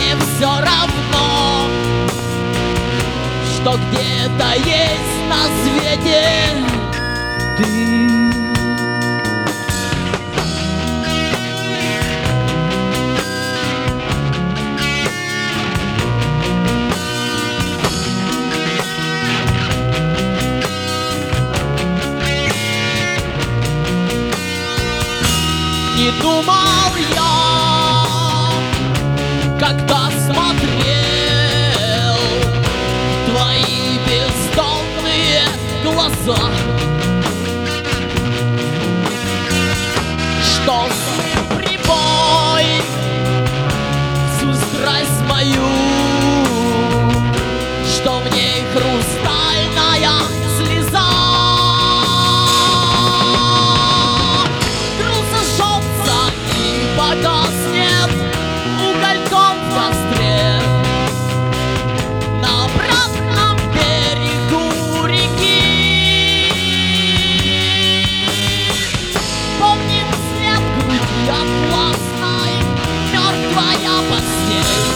мне все равно, что где-то есть на свете ты. Не думал я, когда смотрел твои бездонные глаза, что прибой всю страсть мою, что в ней хрустальная слеза. Погаснет угольком в костре на обратном берегу реки. Помнит цвет груди атласной мертвая постель,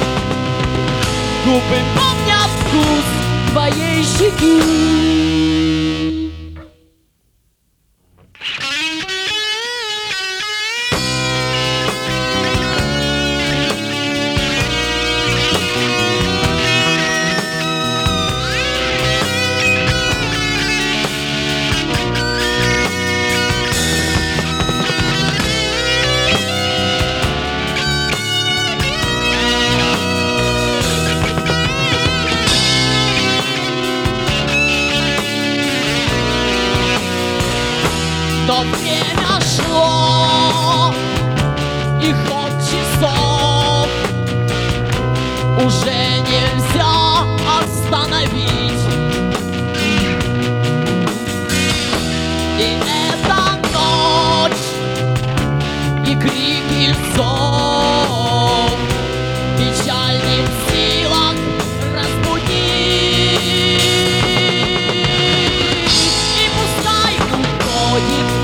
губы помнят вкус твоей щеки. То время шло, и ход часов уже нельзя остановить. И эта ночь, и крики зов печальным силам разбудить. И пускай уходит